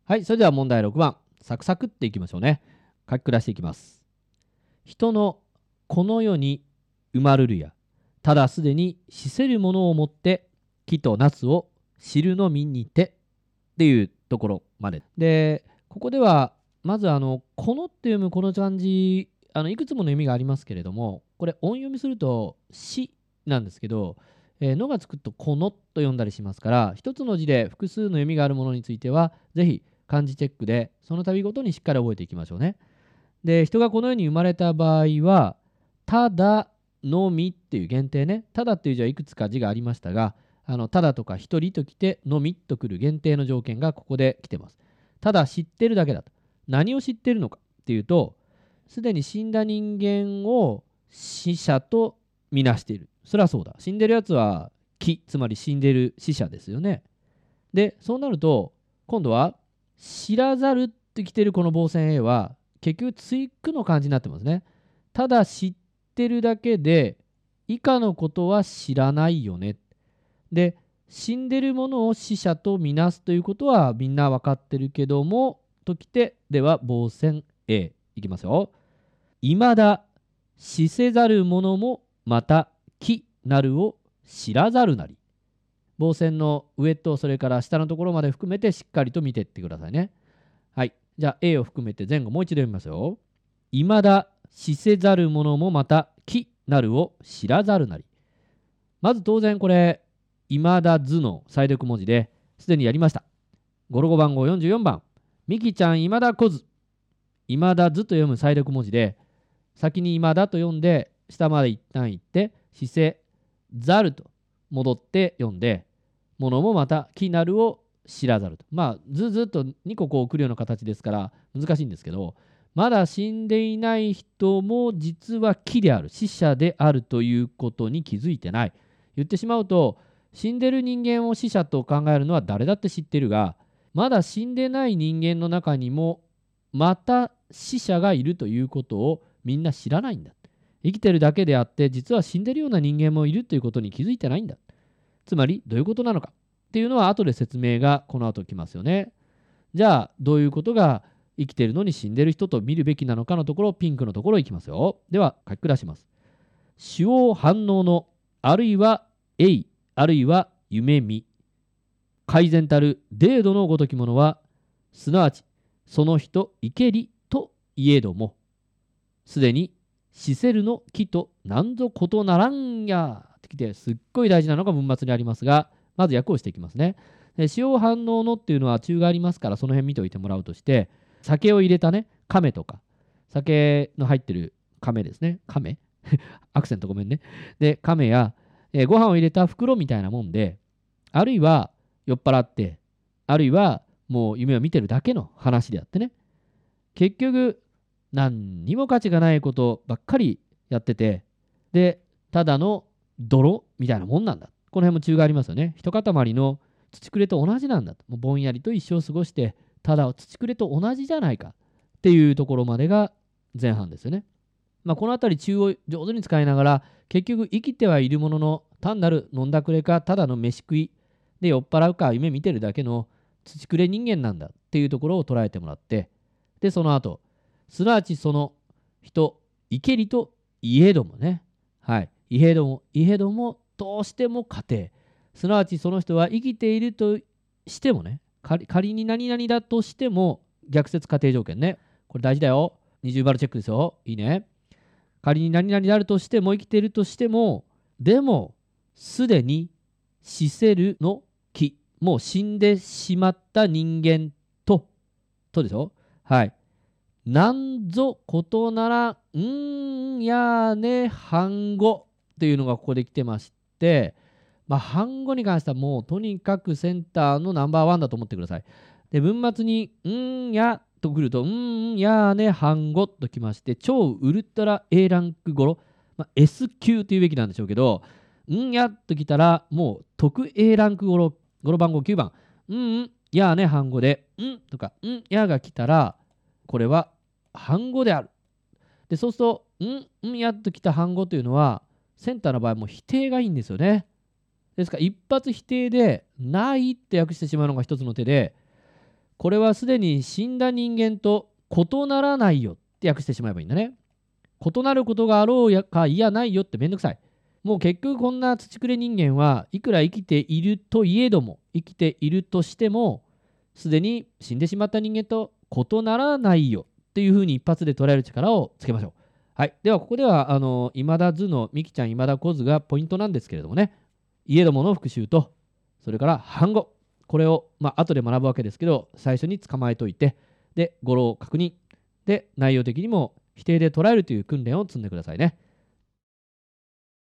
はい、それでは問題6番。サクサクっていきましょうね。書き下していきます。人のこの世に生まるるや、ただすでに死せるものをもって木と夏を知るのみにてっていうところまで。で、ここではまずこのって読むこの漢字、いくつもの意味がありますけれども、これ音読みすると死なんですけど、のがつくとこのと読んだりしますから、一つの字で複数の読みがあるものについてはぜひ漢字チェックでその度ごとにしっかり覚えていきましょうね。で、人がこの世に生まれた場合は、ただのみっていう限定ね。ただっていう字はいくつか字がありましたが、ただとか一人と来てのみと来る限定の条件がここで来てます。ただ知ってるだけだと。何を知ってるのかっていうと、すでに死んだ人間を死者とみなしている。それはそうだ。死んでるやつは木、つまり死んでる死者ですよね。で、そうなると、今度は知らざるって来てるこの傍線 A は結局対句の漢字になってますね。ただ知ってるだけで以下のことは知らないよね。で、死んでるものを死者とみなすということはみんな分かってるけどもときて、では傍線 A いきますよ。いまだ死せざるものもまた木なるを知らざるなり。傍線の上とそれから下のところまで含めてしっかりと見ていってくださいね。はい。じゃあ A を含めて前後もう一度読みますよ。いまだ死せざるものもまた木なるを知らざるなり。まず当然これ、いまだずの再読文字ですでにやりました。ゴロゴ番号44番。みきちゃんいまだこず。いまだずと読む再読文字で、先にいまだと読んで、下まで一旦行って、死せざると戻って読んで、ものもまた木なるを知らざると。まあ、ずっと2個こう来るような形ですから難しいんですけど、まだ死んでいない人も実は木である、死者であるということに気づいてない。言ってしまうと、死んでる人間を死者と考えるのは誰だって知ってるが、まだ死んでない人間の中にもまた死者がいるということをみんな知らないんだ。生きてるだけであって実は死んでるような人間もいるということに気づいてないんだ。つまりどういうことなのかっていうのは後で説明がこの後きますよね。じゃあどういうことが生きてるのに死んでる人と見るべきなのかのところ、ピンクのところいきますよ。では書き下します。主応反応のあるいは栄あるいは夢見改善たる程度のごときものはすなわちその人生けりといえどもすでに死せるの木となんぞことならんやってきて、すっごい大事なのが文末にありますが、まず訳をしていきますね。で使用反応のっていうのは中がありますから、その辺見ておいてもらうとして、酒を入れたね亀とか酒の入ってる亀ですね。亀アクセントごめんね。で亀や、ご飯を入れた袋みたいなもんで、あるいは酔っ払って、あるいはもう夢を見てるだけの話であってね、結局何にも価値がないことばっかりやってて、でただの泥みたいなもんなんだ。この辺も中がありますよね。一塊の土くれと同じなんだと。もうぼんやりと一生過ごしてただ土くれと同じじゃないかっていうところまでが前半ですよね。この辺り中を上手に使いながら、結局生きてはいるものの単なる飲んだくれかただの飯食いで酔っ払うか夢見てるだけの土くれ人間なんだっていうところを捉えてもらって、でその後すなわちその人生けりといえどもね、はいいえどもどうしても家庭、すなわちその人は生きているとしてもね、仮に何々だとしても逆説仮定条件ね、これ大事だよ。二重丸チェックですよ。いいね。仮に何々であるとしても、生きているとしても、でもすでに死せるの木、もう死んでしまった人間とでしょ。はい。なんぞことならやね反語っていうのがここで来てまして、反語に関してはもうとにかくセンターのナンバーワンだと思ってください。で文末にやとくるとやね反語ときまして、超ウルトラ A ランク語呂、S 級というべきなんでしょうけど、やときたらもう特 A ランク語呂番号9番やね反語でとかやが来たら、これは反語である。でそうするとやっときた反語というのはセンターの場合も否定がいいんですよね。ですから一発否定でないって訳してしまうのが一つの手で、 これはすでに死んだ人間と異ならないよって訳してしまえばいいんだね。異なることがあろうやかいやないよってめんどくさい。もう結局こんな土くれ人間はいくら生きているといえども、生きているとしても、すでに死んでしまった人間と異ならないよっていうふうに一発で捉える力をつけましょう。はい。ではここでは今田図のみきちゃん今田小図がポイントなんですけれどもね、いえどもの復習と、それから反語、これを後で学ぶわけですけど、最初に捕まえといて、で語呂を確認で内容的にも否定で捉えるという訓練を積んでくださいね。